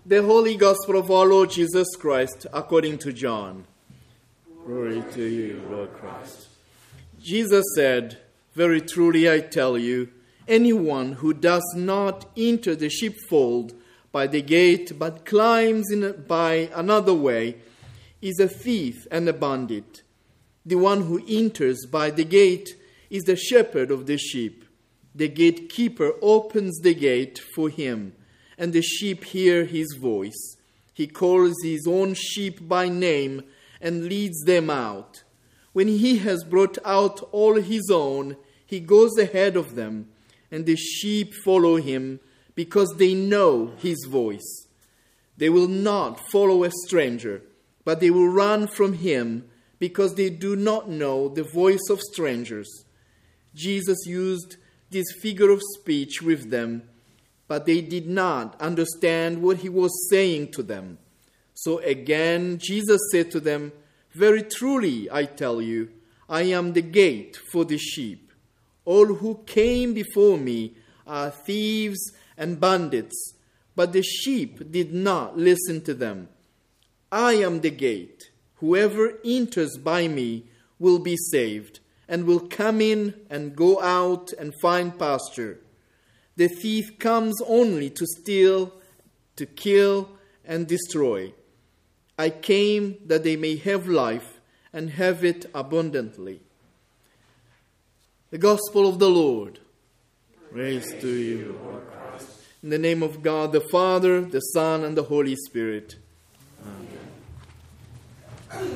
The Holy Gospel of our Lord Jesus Christ according to John. Glory to you, Lord Christ. Jesus said, "Very truly I tell you, anyone who does not enter the sheepfold by the gate but climbs in by another way is a thief and a bandit. The one who enters by the gate is the shepherd of the sheep. The gatekeeper opens the gate for him, and the sheep hear his voice. He calls his own sheep by name and leads them out. When he has brought out all his own, he goes ahead of them, and the sheep follow him because they know his voice. They will not follow a stranger, but they will run from him because they do not know the voice of strangers." Jesus used this figure of speech with them, but they did not understand what he was saying to them. So again, Jesus said to them, "Very truly, I tell you, I am the gate for the sheep. All who came before me are thieves and bandits, but the sheep did not listen to them. I am the gate. Whoever enters by me will be saved, and will come in and go out and find pasture. The thief comes only to steal, to kill, and destroy. I came that they may have life and have it abundantly." The Gospel of the Lord. Praise to you, Lord Christ. In the name of God, the Father, the Son, and the Holy Spirit. Amen.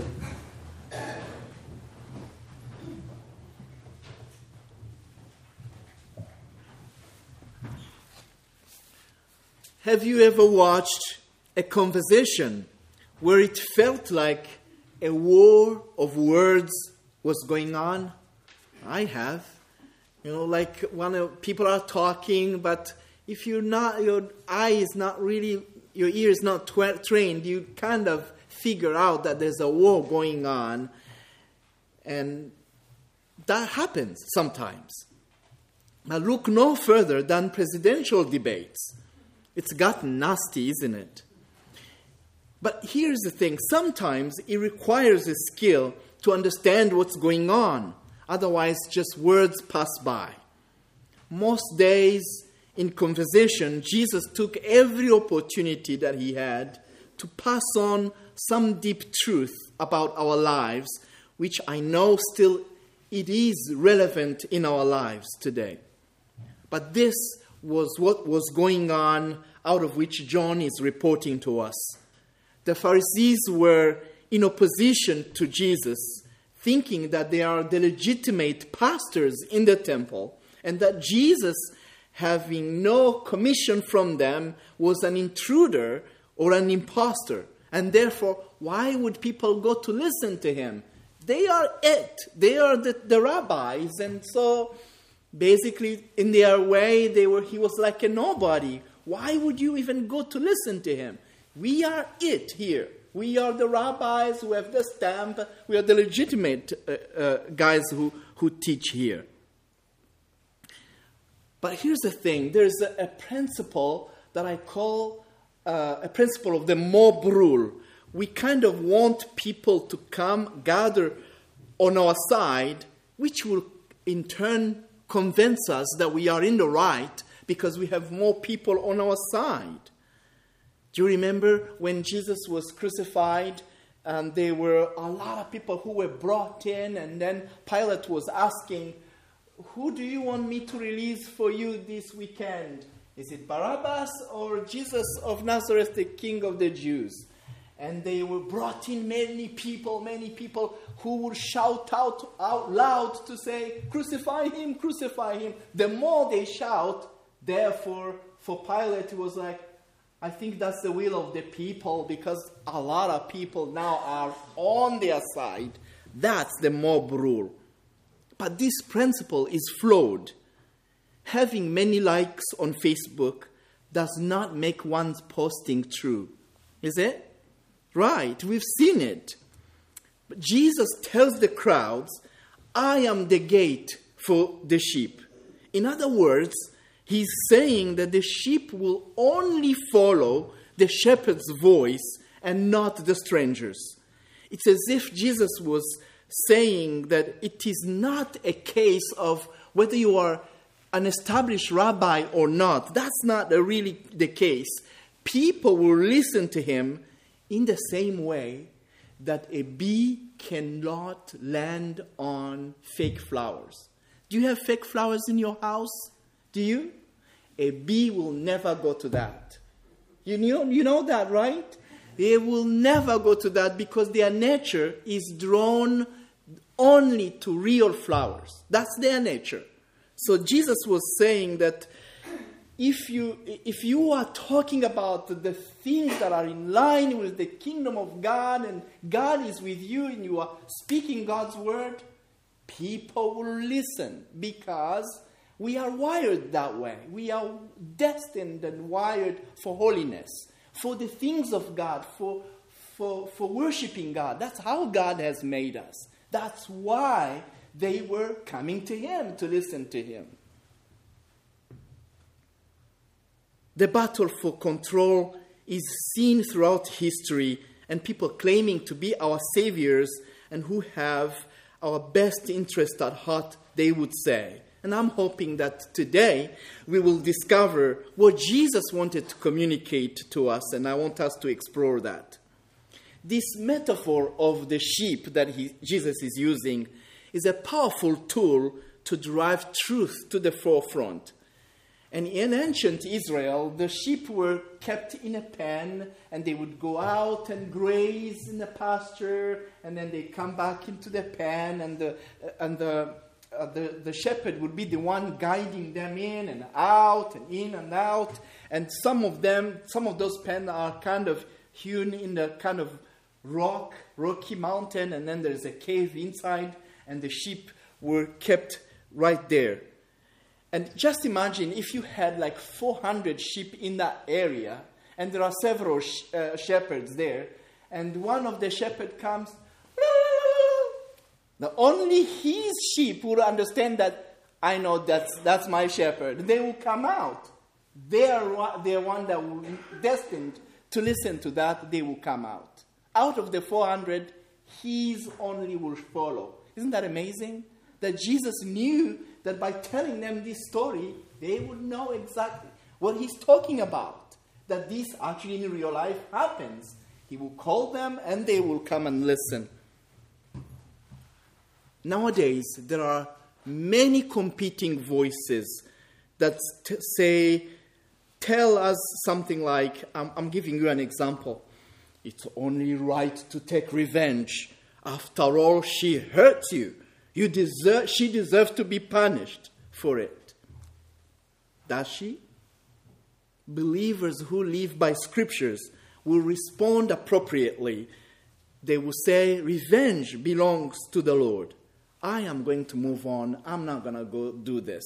Have you ever watched a conversation where it felt like a war of words was going on? I have. Like when people are talking, but if you're not, your eye is not really, your ear is not trained, you kind of figure out that there's a war going on. And that happens sometimes. But look no further than presidential debates. It's gotten nasty, isn't it? But here's the thing. Sometimes it requires a skill to understand what's going on. Otherwise, just words pass by. Most days in conversation, Jesus took every opportunity that he had to pass on some deep truth about our lives, which I know still it is relevant in our lives today. But this was what was going on out of which John is reporting to us. The Pharisees were in opposition to Jesus, thinking that they are the legitimate pastors in the temple, and that Jesus, having no commission from them, was an intruder or an impostor. And therefore, why would people go to listen to him? They are it. They are the rabbis. And so, basically, in their way, he was like a nobody. Why would you even go to listen to him? We are it here. We are the rabbis who have the stamp. We are the legitimate guys who teach here. But here's the thing. There's a principle that I call a principle of the mob rule. We kind of want people to come, gather on our side, which will in turn convince us that we are in the right because we have more people on our side. Do you remember when Jesus was crucified and there were a lot of people who were brought in, and then Pilate was asking, "Who do you want me to release for you this weekend? Is it Barabbas or Jesus of Nazareth, the King of the Jews?" And they were brought in many people who would shout out loud to say, "Crucify him, crucify him." The more they shout, therefore, for Pilate, it was like, I think that's the will of the people, because a lot of people now are on their side. That's the mob rule. But this principle is flawed. Having many likes on Facebook does not make one's posting true. Is it? Right, we've seen it. But Jesus tells the crowds, "I am the gate for the sheep." In other words, he's saying that the sheep will only follow the shepherd's voice and not the stranger's. It's as if Jesus was saying that it is not a case of whether you are an established rabbi or not. That's not really the case. People will listen to him in the same way that a bee cannot land on fake flowers. Do you have fake flowers in your house? Do you? A bee will never go to that. You know that, right? They will never go to that because their nature is drawn only to real flowers. That's their nature. So Jesus was saying that if you are talking about the things that are in line with the kingdom of God and God is with you and you are speaking God's word, people will listen because we are wired that way. We are destined and wired for holiness, for the things of God, for worshiping God. That's how God has made us. That's why they were coming to him to listen to him. The battle for control is seen throughout history, and people claiming to be our saviors and who have our best interest at heart, they would say. And I'm hoping that today we will discover what Jesus wanted to communicate to us, and I want us to explore that. This metaphor of the sheep that Jesus is using is a powerful tool to drive truth to the forefront. And in ancient Israel, the sheep were kept in a pen, and they would go out and graze in the pasture, and then they come back into the pen, and the shepherd would be the one guiding them in and out and in and out. And some of those pens are kind of hewn in the kind of rocky mountain, and then there's a cave inside, and the sheep were kept right there. And just imagine if you had like 400 sheep in that area, and there are several shepherds there, and one of the shepherds comes, now only his sheep will understand that, I know that's my shepherd. They will come out. They are one that will be destined to listen to that. They will come out. Out of the 400, his only will follow. Isn't that amazing? That Jesus knew that by telling them this story, they would know exactly what he's talking about. That this actually in real life happens. He will call them and they will come and listen. Nowadays, there are many competing voices that tell us something like, I'm giving you an example. It's only right to take revenge. After all, she hurt you. She deserves to be punished for it. Does she? Believers who live by scriptures will respond appropriately. They will say, revenge belongs to the Lord. I am going to move on. I'm not going to go do this.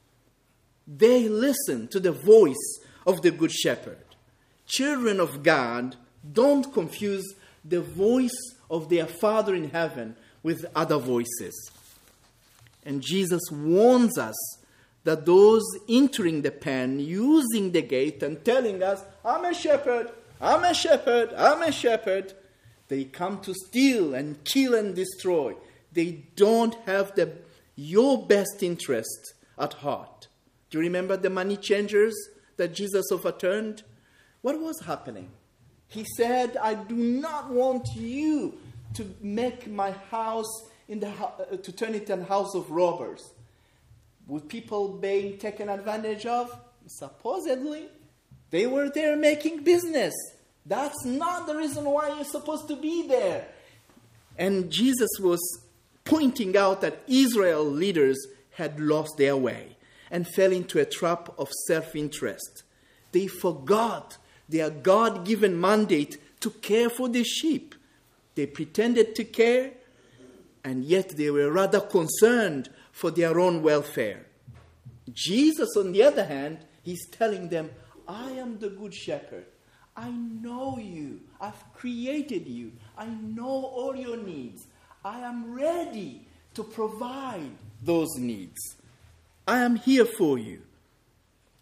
They listen to the voice of the Good Shepherd. Children of God don't confuse the voice of their Father in heaven with other voices. And Jesus warns us that those entering the pen, using the gate and telling us, I'm a shepherd, I'm a shepherd, I'm a shepherd, they come to steal and kill and destroy. They don't have your best interest at heart. Do you remember the money changers that Jesus overturned? What was happening? He said, I do not want you to make my house to turn it into a house of robbers. With people being taken advantage of? Supposedly. They were there making business. That's not the reason why you're supposed to be there. And Jesus was pointing out that Israel leaders had lost their way and fell into a trap of self-interest. They forgot their God-given mandate to care for the sheep. They pretended to care, and yet they were rather concerned for their own welfare. Jesus, on the other hand, he's telling them, I am the good shepherd. I know you. I've created you. I know all your needs. I am ready to provide those needs. I am here for you.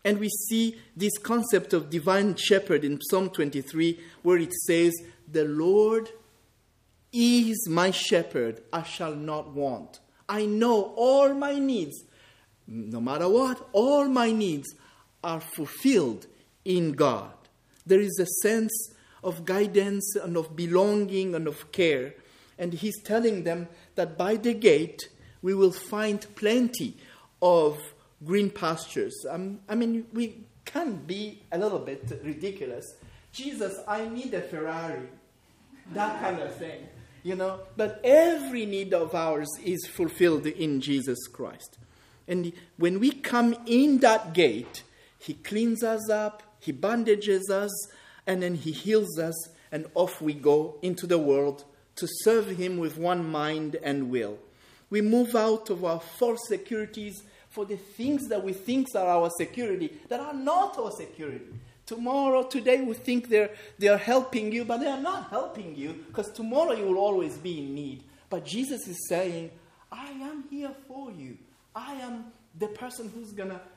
And we see this concept of divine shepherd in Psalm 23, where it says, "The Lord is my shepherd, I shall not want. I know all my needs." No matter what, all my needs are fulfilled in God. There is a sense of guidance and of belonging and of care. And he's telling them that by the gate we will find plenty of green pastures. We can be a little bit ridiculous. "Jesus, I need a Ferrari." That kind of thing, But every need of ours is fulfilled in Jesus Christ. And when we come in that gate, he cleans us up, he bandages us, and then he heals us, and off we go into the world to serve him with one mind and will. We move out of our false securities for the things that we think are our security, that are not our security. Today we think they are helping you, but they are not helping you, because tomorrow you will always be in need. But Jesus is saying, "I am here for you. I am the person who's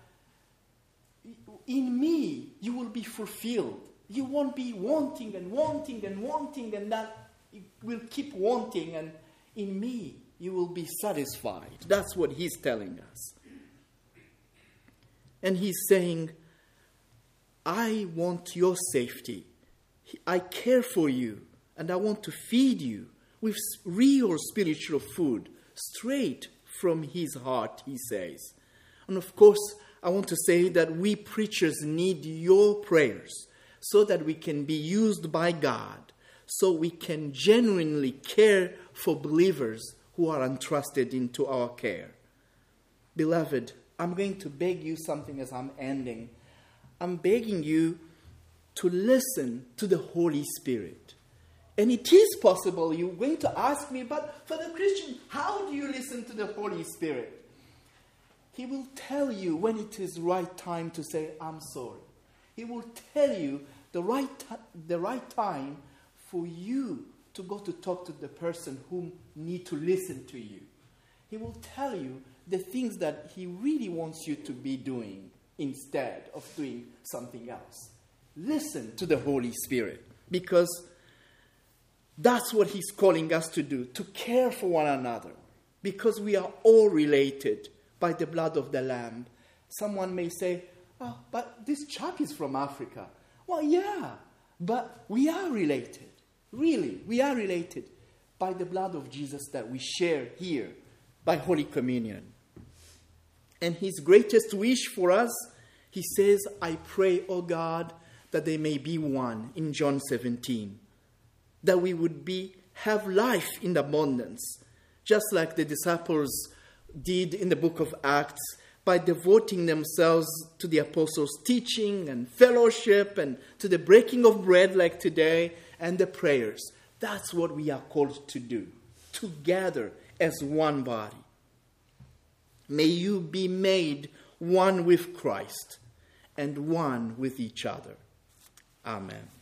in me, you will be fulfilled. You won't be wanting and wanting and wanting, and that you will keep wanting, and in me, you will be satisfied." That's what he's telling us. And he's saying, "I want your safety. I care for you, and I want to feed you with real spiritual food, straight from his heart," he says. And of course, I want to say that we preachers need your prayers so that we can be used by God, so we can genuinely care for believers who are entrusted into our care. Beloved, I'm going to beg you something as I'm ending. I'm begging you to listen to the Holy Spirit. And it is possible you're going to ask me, "But for the Christian, how do you listen to the Holy Spirit?" He will tell you when it is right time to say, "I'm sorry." He will tell you the right time for you to go to talk to the person who needs to listen to you. He will tell you the things that he really wants you to be doing instead of doing something else. Listen to the Holy Spirit, because that's what he's calling us to do, to care for one another, because we are all related by the blood of the Lamb. Someone may say, "Oh, but this chap is from Africa." Well, yeah, but we are related. Really, we are related by the blood of Jesus that we share here by Holy Communion. And his greatest wish for us, he says, "I pray, O God, that they may be one," in John 17. That we would have life in abundance, just like the disciples did in the book of Acts, by devoting themselves to the apostles' teaching and fellowship and to the breaking of bread like today and the prayers. That's what we are called to do, together as one body. May you be made one with Christ and one with each other. Amen.